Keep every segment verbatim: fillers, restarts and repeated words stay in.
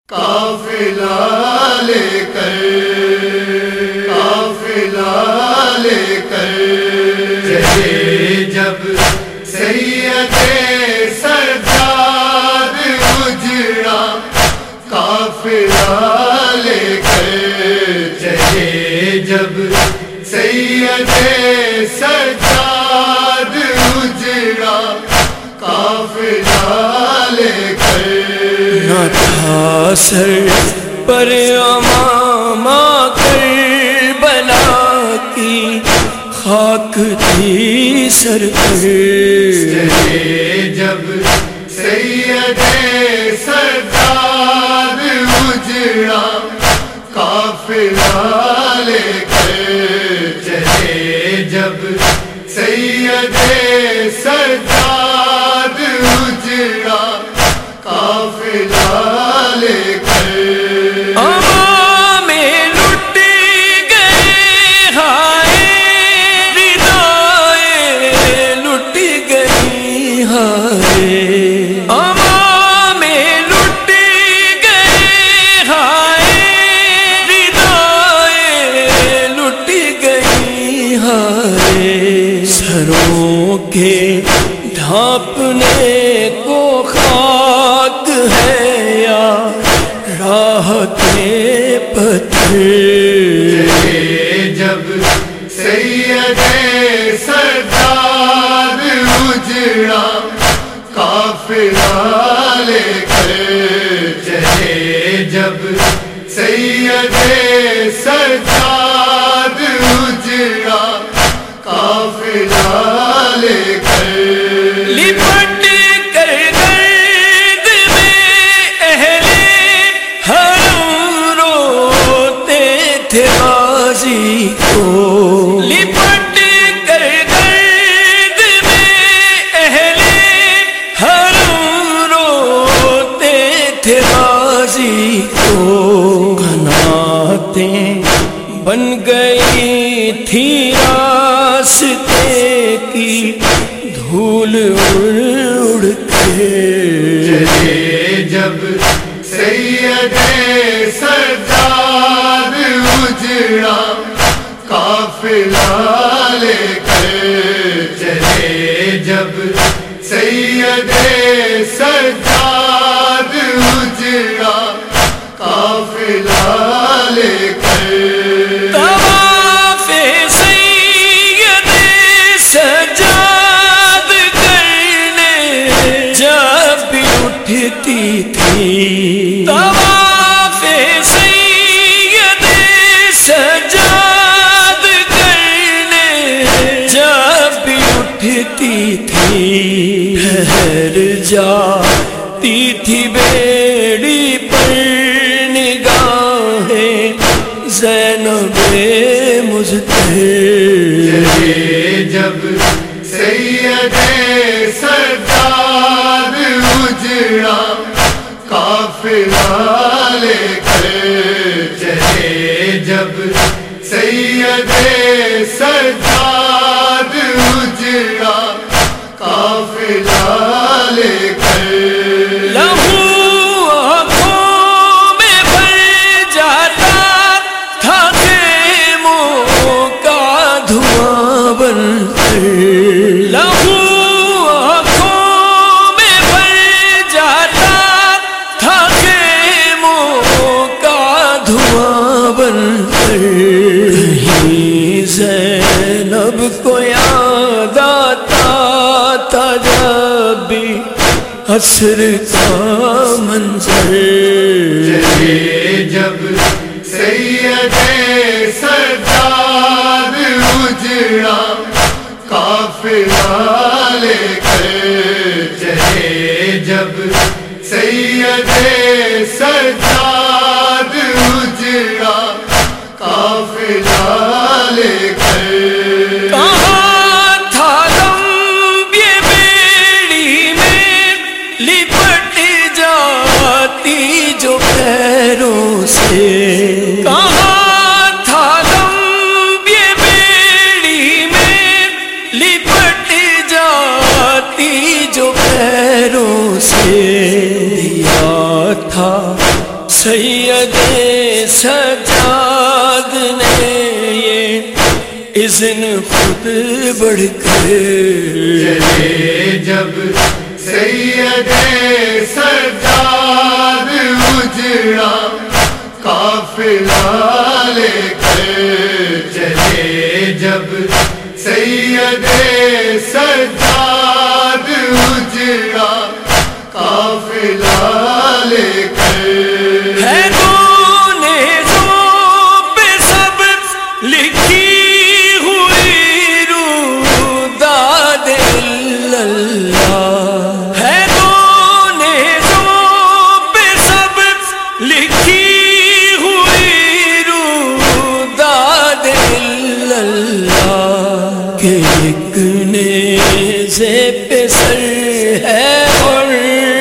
قافلہ لے کر قافلہ لے کر چلے جب سید سجاد اجڑا، قافلہ لے کر چلے جب سید سجاد اجڑا، قافلہ لے کر نہ تھا سر پر امامہ کربلا کی، خاک تھی سر پر چلے جب سید سجاد اجڑا، قافلہ لے کر چلے جب سید سجاد اجڑا، قافلہ لے کر میں لٹ گئے ہائے ردائے لٹ گئی ہائے، میں لٹ گئے ہائے ردائے لٹ گئی ہائے، سروں کے ڈھانپنے کو خاک ہے یا راحت پتھر، چلے جب سید سجاد اجڑا، قافلہ لے کر چلے جب سید سجاد اجڑا، قافلہ لے کر لپٹ کر گرد میں اہل حرم روتے تھے غازی کو، لپٹ کر گرد میں اہل حرم روتے تھے غازی کو، قناتیں بن گئی تھی راستے کی دھول اڑ کے، چلے جب سید سجاد اجڑا، قافلہ لے کر چلے جب سید سجاد اجڑا، قافلہ لے کر اٹھتی تھی طواف سید سجاد کرنے جب بھی اٹھتی تھی، ٹھہر جاتی تھی بیڑی پر نگاہیں زینب مزدہر، چلے جب سید سجاد اجڑا، قافلہ لے کر چلے جب سید سجاد اجڑا، قافلہ لے کر لہو آنکھوں میں بھر جاتا تھا خیموں کا دھواں بن کر، لہو زینب کو یاد آتا تھا جب بھی عصر کا منظر، چلے جب سید سجاد اجڑا، قافلہ لے کر چلے جب سید سجاد اجڑا، قافلہ لے کر کہاں تھا لمبی بیڑی میں لپٹ جاتی جو پیروں سے، کہاں تھا لمبی بیڑی میں لپٹ جاتی سید سجاد نے یہ اذن خود بڑھ کر چلے جب سید سجاد اجڑا قافلہ لے کر چلے جب سید سجاد اجڑا قافلہ لے کر ہے تو نیزوں پہ سب لکھی ہوئی روداد اللہ ہے تو نیزوں پہ سب لکھی ہوئی روداد اللہ کہ ایک نیزے پہ سر ہے اور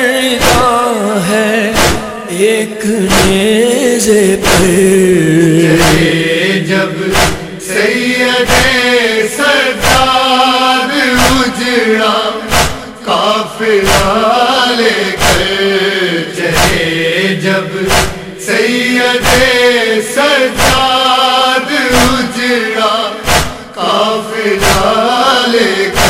ہے ایک نیزے پر جب سید سجاد اجڑا قافلہ لے کر چلے جب سید سجاد اجڑا قافلہ لے کر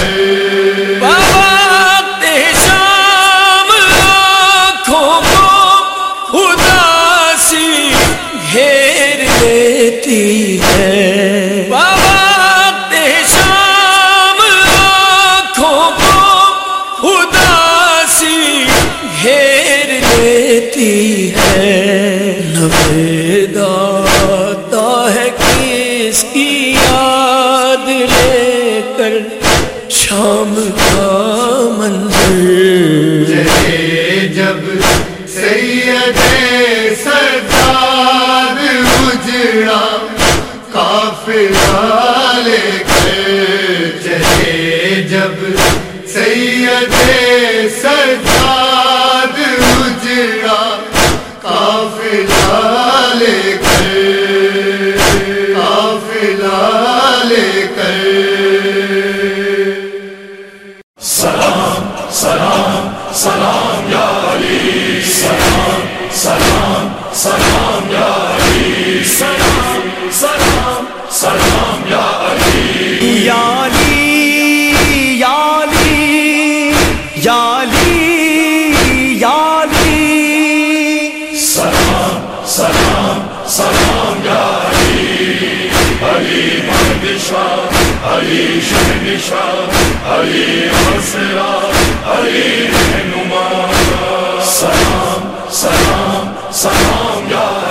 گھیر لیتی ہے بابا شام آنکھوں کو اداسی گھیر لیتی ہے نوید آتا ہے کس کی یاد لے کر شام کا منظر چلے جب سید سجاد اجڑا قافلہ لے کر چلے جب سید سجاد اجڑا قافلہ لے کر قافلہ لے کر سلام سلام سلام یا علی سلام سلام سلام یا علی سلام سلام سلام یا علی یا علی یا علی یا علی یا علی سلام سلام سلام یا علی علی مردشاہ علی شہنشاہ علی مسرا علی رہنما سلام سلام سلام یا